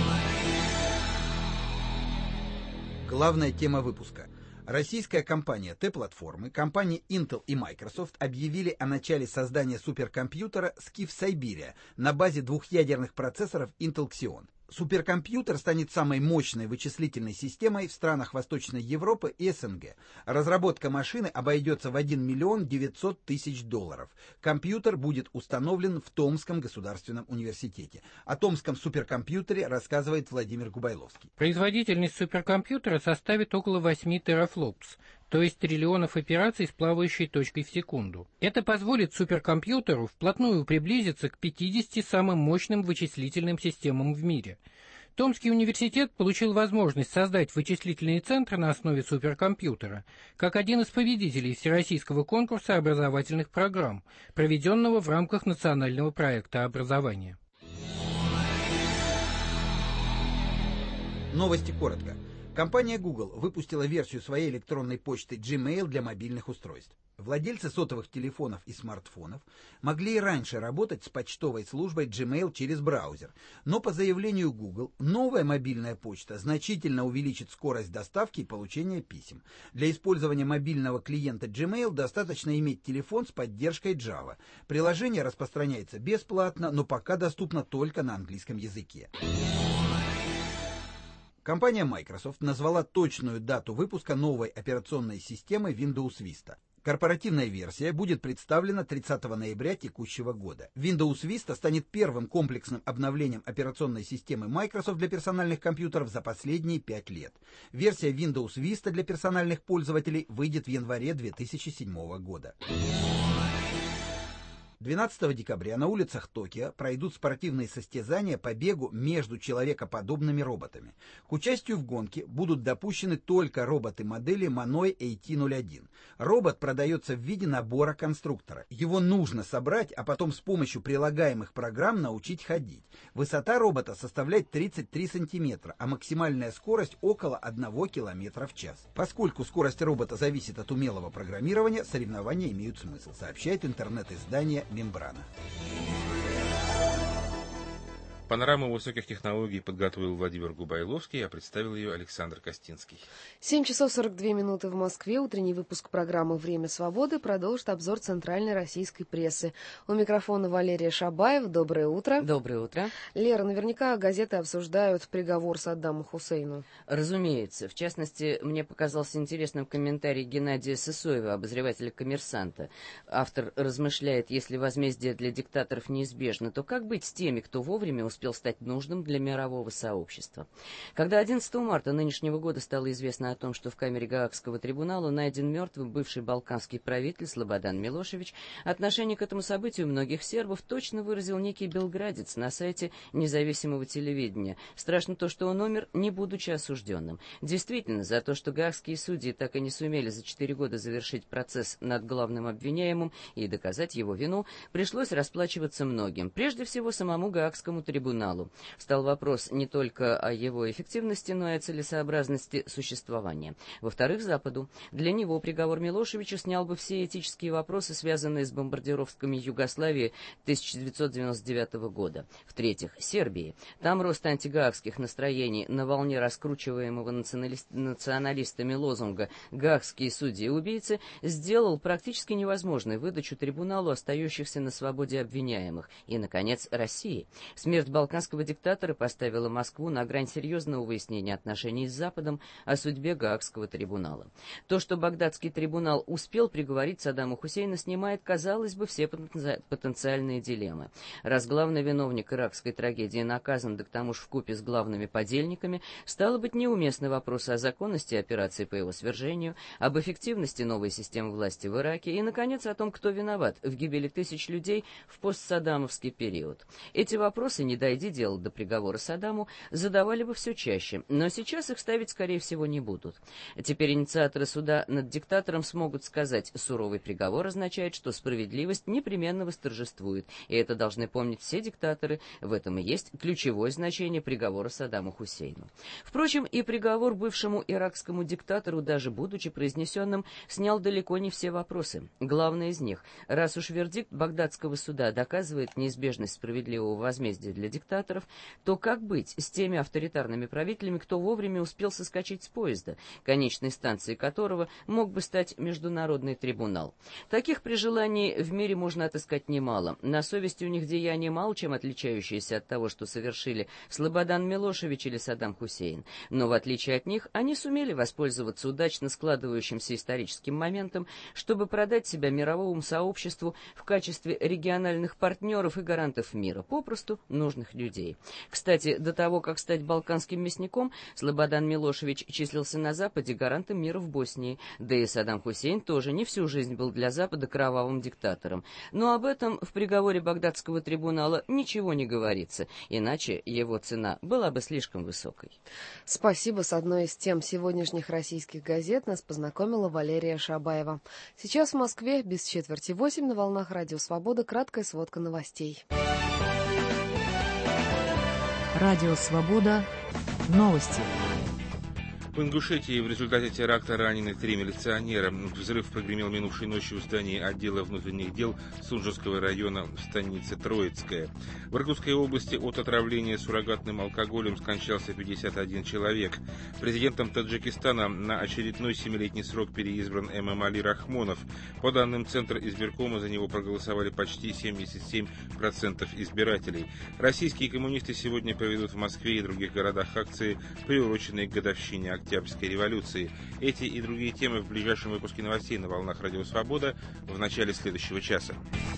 Главная тема выпуска. Российская компания Т-платформы, компании Intel и Microsoft объявили о начале создания суперкомпьютера Скиф Сайбирия на базе двухъядерных процессоров Intel Xeon. Суперкомпьютер станет самой мощной вычислительной системой в странах Восточной Европы и СНГ. Разработка машины обойдется в один миллион девятьсот тысяч долларов. Компьютер будет установлен в Томском государственном университете. О томском суперкомпьютере рассказывает Владимир Губайловский. Производительность суперкомпьютера составит около восемь терафлопс, то есть триллионов операций с плавающей точкой в секунду. Это позволит суперкомпьютеру вплотную приблизиться к пятидесяти самым мощным вычислительным системам в мире. Томский университет получил возможность создать вычислительный центр на основе суперкомпьютера, как один из победителей Всероссийского конкурса образовательных программ, проведенного в рамках национального проекта образования. Новости коротко. Компания Google выпустила версию своей электронной почты Gmail для мобильных устройств. Владельцы сотовых телефонов и смартфонов могли и раньше работать с почтовой службой Gmail через браузер, но по заявлению Google новая мобильная почта значительно увеличит скорость доставки и получения писем. Для использования мобильного клиента Gmail достаточно иметь телефон с поддержкой Java. Приложение распространяется бесплатно, но пока доступно только на английском языке. Компания Microsoft назвала точную дату выпуска новой операционной системы Windows Vista. Корпоративная версия будет представлена тридцатого ноября текущего года. Windows Vista станет первым комплексным обновлением операционной системы Microsoft для персональных компьютеров за последние пять лет. Версия Windows Vista для персональных пользователей выйдет в январе две тысячи седьмого года. двенадцатого декабря на улицах Токио пройдут спортивные состязания по бегу между человекоподобными роботами. К участию в гонке будут допущены только роботы модели Manoi эй ти ноль один. Робот продается в виде набора конструктора. Его нужно собрать, а потом с помощью прилагаемых программ научить ходить. Высота робота составляет тридцать три сантиметра, а максимальная скорость около одного километра в час. Поскольку скорость робота зависит от умелого программирования, соревнования имеют смысл, сообщает интернет-издание «Мембрана». Панораму высоких технологий подготовил Владимир Губайловский, а представил ее Александр Костинский. семь часов сорок две минуты в Москве. Утренний выпуск программы «Время свободы» продолжит обзор центральной российской прессы. У микрофона Валерия Шабаева. Доброе утро. Доброе утро. Лера, наверняка газеты обсуждают приговор Саддаму Хусейну. Разумеется. В частности, мне показался интересным комментарий Геннадия Сысоева, обозревателя «Коммерсанта». Автор размышляет, если возмездие для диктаторов неизбежно, то как быть с теми, кто вовремя успел успел стать нужным для мирового сообщества. Когда одиннадцатого марта нынешнего года стало известно о том, что в камере Гаагского трибунала найден мертвым бывший балканский правитель Слободан Милошевич, отношение к этому событию многих сербов точно выразил некий белградец на сайте независимого телевидения. Страшно то, что он умер, не будучи осужденным. Действительно, за то, что гаагские судьи так и не сумели за четыре года завершить процесс над главным обвиняемым и доказать его вину, пришлось расплачиваться многим, прежде всего самому Гаагскому трибуналу. Стал вопрос не только о его эффективности, но и о целесообразности существования. Во-вторых, Западу. Для него приговор Милошевича снял бы все этические вопросы, связанные с бомбардировками Югославии тысяча девятьсот девяносто девятого года. В-третьих, Сербии. Там рост антигаагских настроений на волне раскручиваемого националист... националистами лозунга «Гаагские судьи и убийцы» сделал практически невозможной выдачу трибуналу остающихся на свободе обвиняемых. И, наконец, России. Смерть балканского диктатора поставила Москву на грань серьезного выяснения отношений с Западом о судьбе Гаагского трибунала. То, что Багдадский трибунал успел приговорить Саддама Хусейна, снимает, казалось бы, все потенциальные дилеммы. Раз главный виновник иракской трагедии наказан, да к тому же вкупе с главными подельниками, стало быть неуместны вопросы о законности операции по его свержению, об эффективности новой системы власти в Ираке и, наконец, о том, кто виноват в гибели тысяч людей в постсаддамовский период. Эти вопросы, не дойди дело до приговора Саддаму, задавали бы все чаще, но сейчас их ставить, скорее всего, не будут. Теперь инициаторы суда над диктатором смогут сказать, суровый приговор означает, что справедливость непременно восторжествует, и это должны помнить все диктаторы, в этом и есть ключевое значение приговора Саддаму Хусейну. Впрочем, и приговор бывшему иракскому диктатору, даже будучи произнесенным, снял далеко не все вопросы. Главное из них, раз уж вердикт багдадского суда доказывает неизбежность справедливого возмездия для диктаторов, то как быть с теми авторитарными правителями, кто вовремя успел соскочить с поезда, конечной станцией которого мог бы стать Международный трибунал? Таких при желании в мире можно отыскать немало. На совести у них деяния мало чем отличающиеся от того, что совершили Слободан Милошевич или Саддам Хусейн. Но в отличие от них, они сумели воспользоваться удачно складывающимся историческим моментом, чтобы продать себя мировому сообществу в качестве региональных партнеров и гарантов мира, попросту нужных людей. Кстати, до того, как стать балканским мясником, Слободан Милошевич числился на Западе гарантом мира в Боснии, да и Саддам Хусейн тоже не всю жизнь был для Запада кровавым диктатором. Но об этом в приговоре Багдадского трибунала ничего не говорится, иначе его цена была бы слишком высокой. Спасибо. С одной из тем сегодняшних российских газет нас познакомила Валерия Шабаева. Сейчас в Москве без четверти восемь на волнах Радио Свобода краткая сводка новостей. Радио Свобода. Новости. В Ингушетии в результате теракта ранены три милиционера. Взрыв прогремел минувшей ночью в здании отдела внутренних дел Сунжского района в станице Троицкая. В Иркутской области от отравления суррогатным алкоголем скончался пятьдесят один человек. Президентом Таджикистана на очередной семилетний срок переизбран Эмомали Рахмонов. По данным Центра избиркома, за него проголосовали почти семьдесят семь процентов избирателей. Российские коммунисты сегодня проведут в Москве и других городах акции, приуроченные к годовщине Октябрьской революции. Эти и другие темы в ближайшем выпуске новостей на волнах Радио Свобода в начале следующего часа.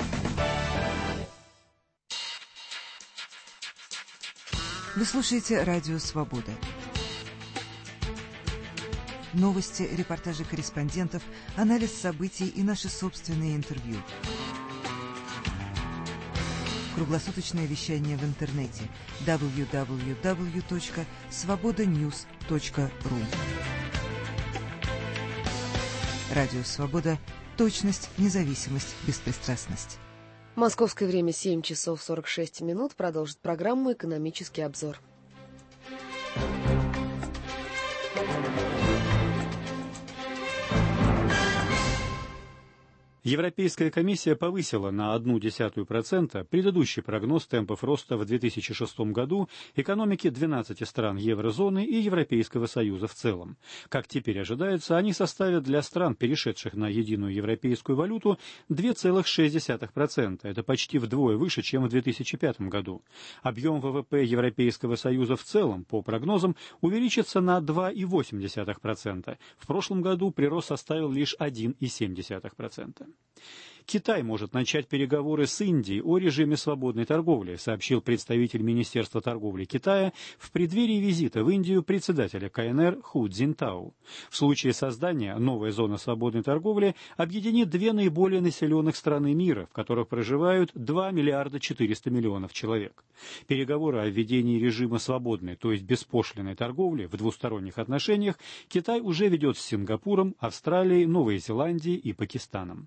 Вы слушаете Радио Свобода. Новости, репортажи корреспондентов, анализ событий и наши собственные интервью. Круглосуточное вещание в интернете дабл ю дабл ю дабл ю точка свобода ньюс точка ру. Радио Свобода. Точность, независимость, беспристрастность. Московское время семь часов сорок шесть минут. Продолжит программу «Экономический обзор». Европейская комиссия повысила на одну десятую процента предыдущий прогноз темпов роста в две тысячи шестом году экономики двенадцати стран еврозоны и Европейского Союза в целом. Как теперь ожидается, они составят для стран, перешедших на единую европейскую валюту, две целых шесть десятых процента. Это почти вдвое выше, чем в две тысячи пятом году. Объем ВВП Европейского Союза в целом, по прогнозам, увеличится на два целых восемь десятых процента. В прошлом году прирост составил лишь один целых семь десятых процента. Китай может начать переговоры с Индией о режиме свободной торговли, сообщил представитель Министерства торговли Китая в преддверии визита в Индию председателя КНР Ху Цзиньтао. В случае создания новая зона свободной торговли объединит две наиболее населенных страны мира, в которых проживают два миллиарда четыреста миллионов человек. Переговоры о введении режима свободной, то есть беспошлинной торговли в двусторонних отношениях Китай уже ведет с Сингапуром, Австралией, Новой Зеландией и Пакистаном.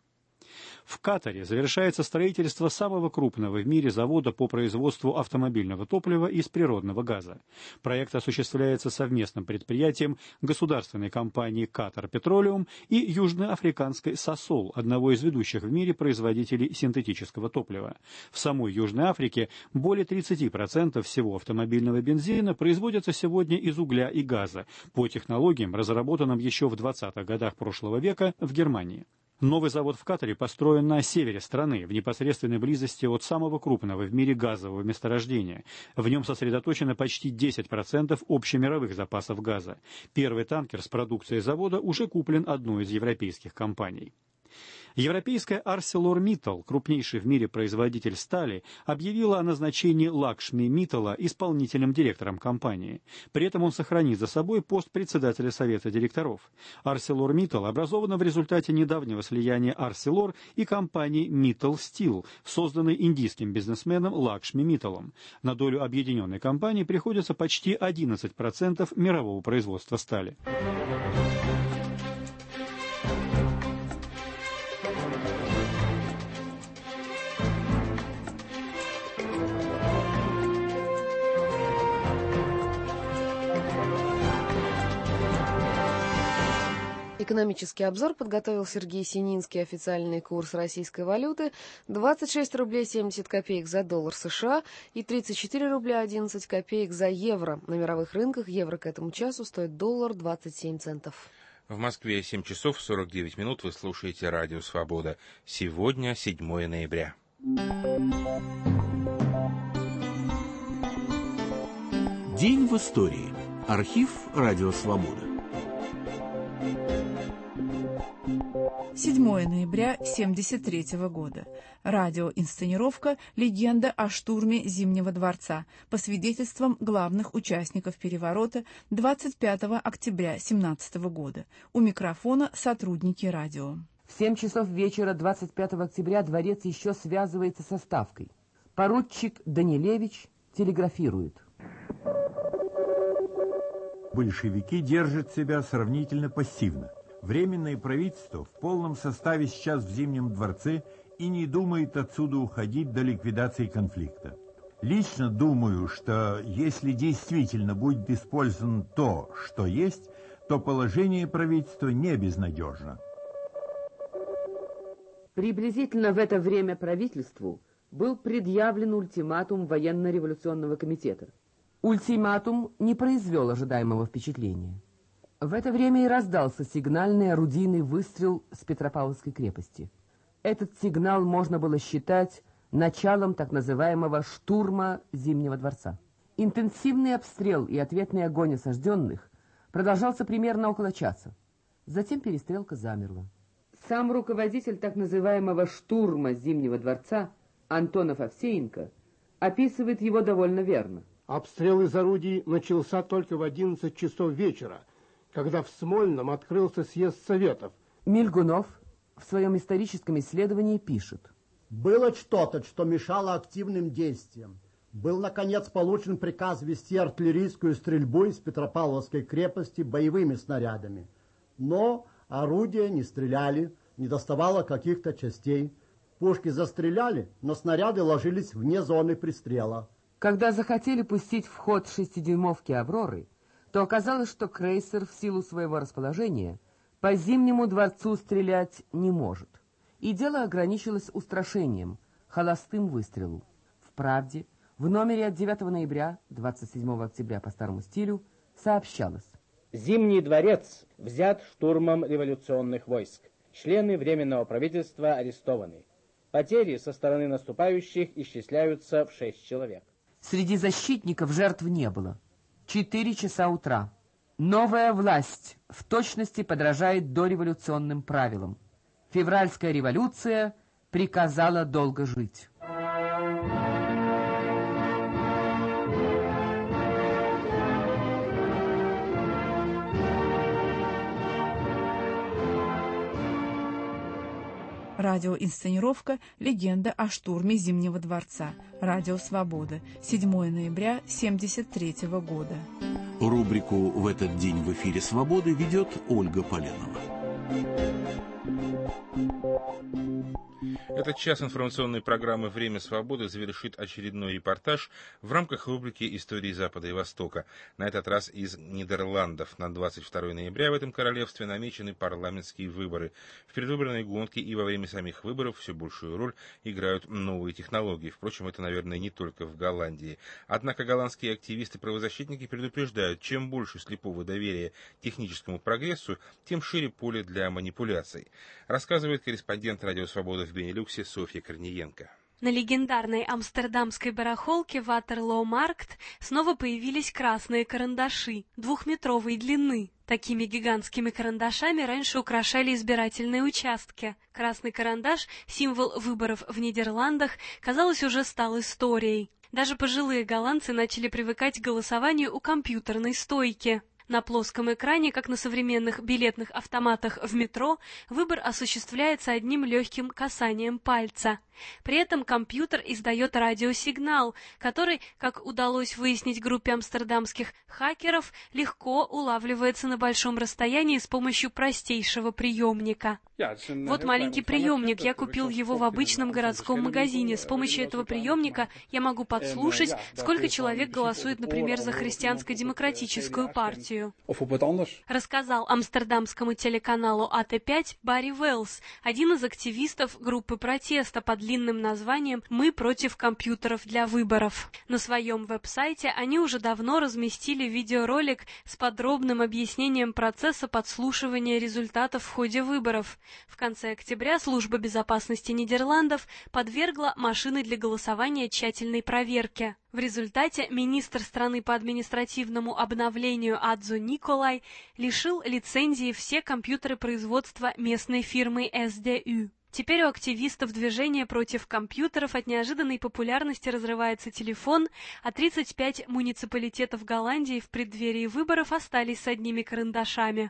В Катаре завершается строительство самого крупного в мире завода по производству автомобильного топлива из природного газа. Проект осуществляется совместным предприятием государственной компании «Катар Петролиум» и южноафриканской «Сосол», одного из ведущих в мире производителей синтетического топлива. В самой Южной Африке более тридцати процентов всего автомобильного бензина производится сегодня из угля и газа по технологиям, разработанным еще в двадцатых годах прошлого века в Германии. Новый завод в Катаре построен на севере страны, в непосредственной близости от самого крупного в мире газового месторождения. В нем сосредоточено почти десять процентов общемировых запасов газа. Первый танкер с продукцией завода уже куплен одной из европейских компаний. Европейская ArcelorMittal, крупнейший в мире производитель стали, объявила о назначении Лакшми Миттала исполнительным директором компании. При этом он сохранит за собой пост председателя совета директоров. ArcelorMittal образована в результате недавнего слияния Arcelor и компании Mittal Steel, созданной индийским бизнесменом Лакшми Митталом. На долю объединенной компании приходится почти одиннадцать процентов мирового производства стали. Экономический обзор подготовил Сергей Сининский. Официальный курс российской валюты двадцать шесть рублей семьдесят копеек за доллар США и тридцать четыре рубля одиннадцать копеек за евро. На мировых рынках евро к этому часу стоит доллар двадцать семь центов. В Москве семь часов сорок девять минут. Вы слушаете Радио Свобода. Сегодня седьмое ноября. День в истории. Архив Радио Свобода. седьмое ноября семьдесят третьего года. Радиоинсценировка «Легенда о штурме Зимнего дворца» по свидетельствам главных участников переворота двадцать пятого октября семнадцатого года. У микрофона сотрудники радио. В семь часов вечера двадцать пятого октября дворец еще связывается со Ставкой. Поручик Данилевич телеграфирует. Большевики держат себя сравнительно пассивно. Временное правительство в полном составе сейчас в Зимнем дворце и не думает отсюда уходить до ликвидации конфликта. Лично думаю, что если действительно будет использовано то, что есть, то положение правительства не безнадежно. Приблизительно в это время правительству был предъявлен ультиматум военно-революционного комитета. Ультиматум не произвел ожидаемого впечатления. В это время и раздался сигнальный орудийный выстрел с Петропавловской крепости. Этот сигнал можно было считать началом так называемого штурма Зимнего дворца. Интенсивный обстрел и ответный огонь осажденных продолжался примерно около часа. Затем перестрелка замерла. Сам руководитель так называемого штурма Зимнего дворца Антонов Овсеенко описывает его довольно верно. Обстрел из орудий начался только в одиннадцать часов вечера, когда в Смольном открылся съезд Советов. Мильгунов в своем историческом исследовании пишет. Было что-то, что мешало активным действиям. Был, наконец, получен приказ вести артиллерийскую стрельбу из Петропавловской крепости боевыми снарядами. Но орудия не стреляли, не доставало каких-то частей. Пушки застреляли, но снаряды ложились вне зоны пристрела. Когда захотели пустить в ход шестидюймовки «Авроры», то оказалось, что крейсер в силу своего расположения по Зимнему дворцу стрелять не может. И дело ограничилось устрашением, холостым выстрелу. В «Правде» в номере от девятого ноября, двадцать седьмого октября по старому стилю, сообщалось. Зимний дворец взят штурмом революционных войск. Члены Временного правительства арестованы. Потери со стороны наступающих исчисляются в шесть человек. Среди защитников жертв не было. Четыре часа утра. Новая власть в точности подражает дореволюционным правилам. Февральская революция приказала долго жить. Радиоинсценировка «Легенда о штурме Зимнего дворца». Радио «Свобода». седьмого ноября семьдесят третьего года. Рубрику «В этот день в эфире Свободы» ведет Ольга Поленова. Этот час информационной программы «Время свободы» завершит очередной репортаж в рамках рубрики «Истории Запада и Востока». На этот раз из Нидерландов. На двадцать второго ноября в этом королевстве намечены парламентские выборы. В предвыборной гонке и во время самих выборов все большую роль играют новые технологии. Впрочем, это, наверное, не только в Голландии. Однако голландские активисты-правозащитники предупреждают, чем больше слепого доверия техническому прогрессу, тем шире поле для манипуляций. Рассказывает корреспондент «Радио Свобода» в Бенилюксе Софья Корниенко. На легендарной амстердамской барахолке Ватерлоо-Маркт снова появились красные карандаши двухметровой длины. Такими гигантскими карандашами раньше украшали избирательные участки. Красный карандаш, символ выборов в Нидерландах, казалось, уже стал историей. Даже пожилые голландцы начали привыкать к голосованию у компьютерной стойки. На плоском экране, как на современных билетных автоматах в метро, выбор осуществляется одним легким касанием пальца. При этом компьютер издает радиосигнал, который, как удалось выяснить группе амстердамских хакеров, легко улавливается на большом расстоянии с помощью простейшего приемника. Вот маленький приемник, я купил его в обычном городском магазине. С помощью этого приемника я могу подслушать, сколько человек голосует, например, за христианско-демократическую партию. Рассказал амстердамскому телеканалу А Т пять Барри Велс, один из активистов группы протеста под длинным названием «Мы против компьютеров для выборов». На своем веб-сайте они уже давно разместили видеоролик с подробным объяснением процесса подслушивания результатов в ходе выборов. В конце октября Служба безопасности Нидерландов подвергла машины для голосования тщательной проверке. В результате министр страны по административному обновлению Адзо Николай лишил лицензии все компьютеры производства местной фирмы С Д Ю. Теперь у активистов движения против компьютеров от неожиданной популярности разрывается телефон, а тридцать пять муниципалитетов Голландии в преддверии выборов остались с одними карандашами.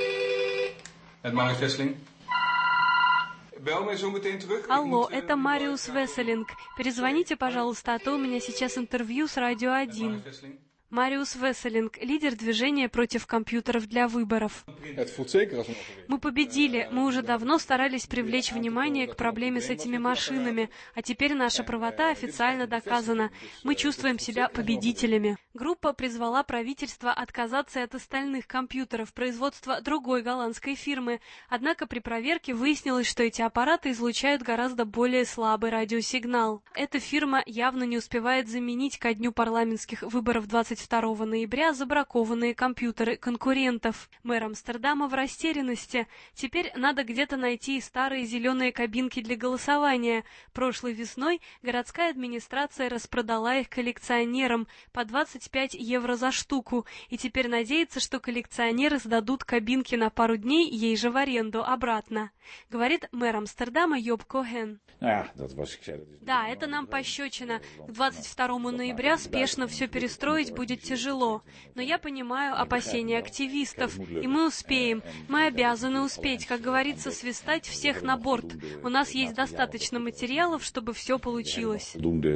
Алло, это Мариус Весселинг. Перезвоните, пожалуйста, а то у меня сейчас интервью с Радио один. Мариус Весселинг, лидер движения против компьютеров для выборов. Мы победили. Мы уже давно старались привлечь внимание к проблеме с этими машинами, а теперь наша правота официально доказана. Мы чувствуем себя победителями. Группа призвала правительство отказаться от остальных компьютеров производства другой голландской фирмы, однако при проверке выяснилось, что эти аппараты излучают гораздо более слабый радиосигнал. Эта фирма явно не успевает заменить ко дню парламентских выборов двадцать второго ноября забракованные компьютеры конкурентов. Мэр Амстердама в растерянности. Теперь надо где-то найти старые зеленые кабинки для голосования. Прошлой весной городская администрация распродала их коллекционерам по двадцать пять евро за штуку, и теперь надеется, что коллекционеры сдадут кабинки на пару дней ей же в аренду обратно, говорит мэр Амстердама Йоб Коген. Да, это нам пощечина. К двадцать второму ноября спешно все перестроить будет тяжело. Но я понимаю опасения активистов, и мы успеем. Мы обязаны успеть, как говорится, свистать всех на борт. У нас есть достаточно материалов, чтобы все получилось.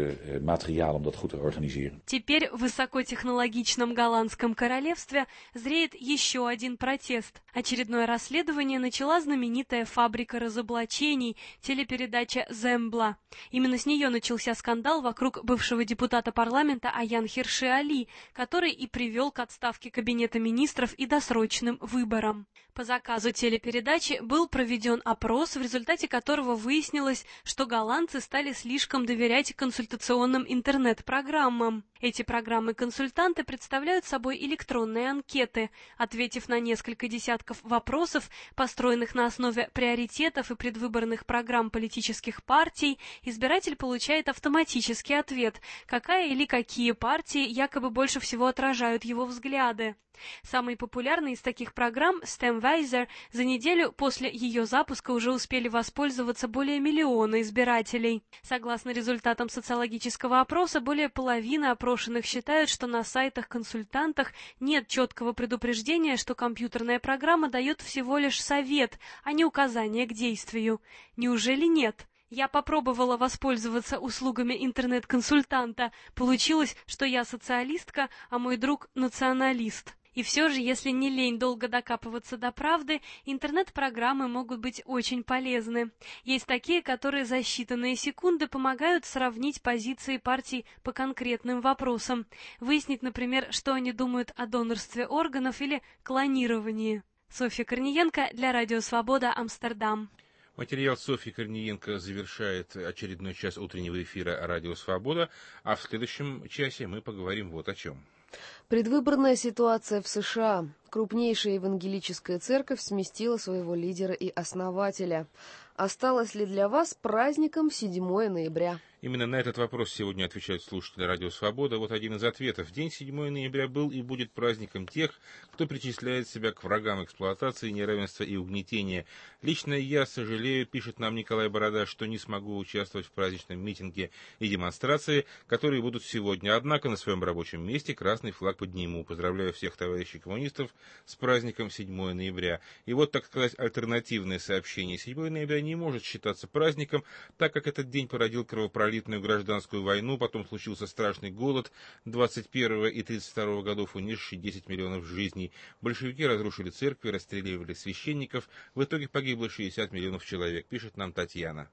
Теперь в высокотехнологичном голландском королевстве зреет еще один протест. Очередное расследование начала знаменитая фабрика разоблачений, телепередача «Зембла». Именно с нее начался скандал вокруг бывшего депутата парламента Аян Хирши Али, который и привел к отставке Кабинета министров и досрочным выборам. По заказу телепередачи был проведен опрос, в результате которого выяснилось, что голландцы стали слишком доверять консультационным интернет-программам. Эти программы-консультанты представляют собой электронные анкеты. Ответив на несколько десятков вопросов, построенных на основе приоритетов и предвыборных программ политических партий, избиратель получает автоматический ответ, какая или какие партии якобы больше всего отражают его взгляды. Самой популярной из таких программ, StemWeiser, за неделю после ее запуска уже успели воспользоваться более миллиона избирателей. Согласно результатам социологического опроса, более половины опрошенных считают, что на сайтах-консультантах нет четкого предупреждения, что компьютерная программа дает всего лишь совет, а не указание к действию. Неужели нет? Я попробовала воспользоваться услугами интернет-консультанта. Получилось, что я социалистка, а мой друг националист. И все же, если не лень долго докапываться до правды, интернет-программы могут быть очень полезны. Есть такие, которые за считанные секунды помогают сравнить позиции партий по конкретным вопросам. Выяснить, например, что они думают о донорстве органов или клонировании. Софья Корниенко для Радио Свобода, Амстердам. Материал Софьи Корниенко завершает очередной час утреннего эфира «Радио Свобода», а в следующем часе мы поговорим вот о чем. Предвыборная ситуация в США. Крупнейшая евангелическая церковь сместила своего лидера и основателя. Осталось ли для вас праздником седьмого ноября? Именно на этот вопрос сегодня отвечают слушатели «Радио Свобода». Вот один из ответов. День седьмого ноября был и будет праздником тех, кто причисляет себя к врагам эксплуатации, неравенства и угнетения. Лично я сожалею, пишет нам Николай Борода, что не смогу участвовать в праздничном митинге и демонстрации, которые будут сегодня. Однако на своем рабочем месте красный флаг подниму. Поздравляю всех товарищей коммунистов с праздником седьмого ноября. И вот, так сказать, альтернативное сообщение. седьмого ноября не может считаться праздником, так как этот день породил кровопролитие гражданскую войну, потом случился страшный голод двадцать первого и тридцать второго годов, унесший десять миллионов жизней. Большевики разрушили церкви, расстреливали священников. В итоге погибло шестьдесят миллионов человек, пишет нам Татьяна.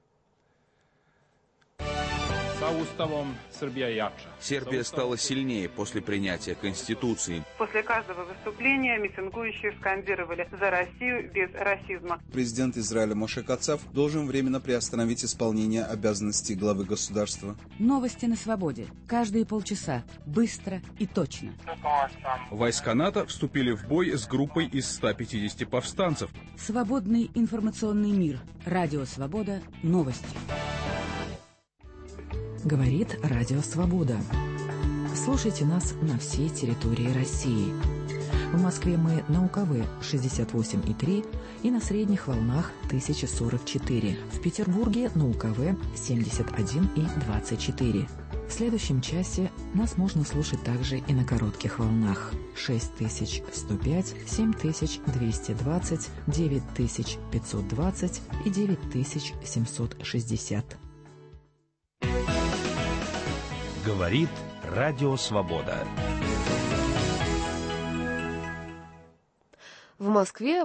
Сербия стала сильнее после принятия Конституции. После каждого выступления митингующие скандировали «За Россию без расизма». Президент Израиля Моше Кацав должен временно приостановить исполнение обязанностей главы государства. Новости на свободе. Каждые полчаса. Быстро и точно. Войска НАТО вступили в бой с группой из ста пятидесяти повстанцев. Свободный информационный мир. Радио Свобода. Новости. Говорит Радио Свобода. Слушайте нас на всей территории России. В Москве мы на УКВ шестьдесят восемь и три и на средних волнах тысяча сорок четыре. В Петербурге на УКВ семьдесят один и двадцать четыре. В следующем часе нас можно слушать также и на коротких волнах шесть тысяч сто пять, семь тысяч двести двадцать, девять тысяч пятьсот двадцать и девять тысяч семьсот шестьдесят. Говорит Радио Свобода. В Москве